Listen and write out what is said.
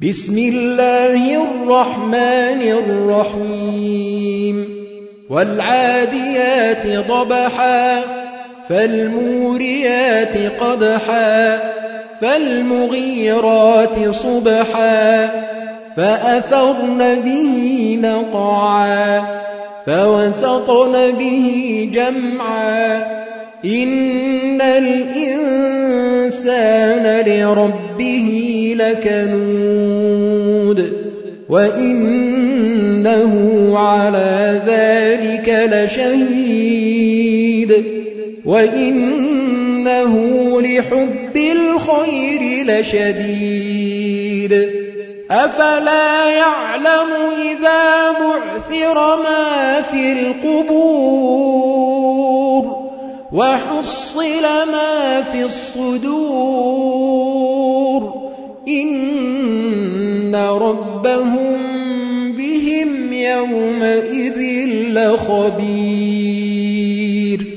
بسم الله الرحمن الرحيم والعاديات ضبحا فالموريات قدحا فالمغيرات صبحا فأثرن به نقعا فوسطن به جمعا إن الإنسان لربه لكنود وإنه على ذلك لشهيد وإنه لحب الخير لشديد أفلا يعلم إذا بعثر ما في القبور وحصل ما في الصدور إن ربهم بهم يومئذ لخبير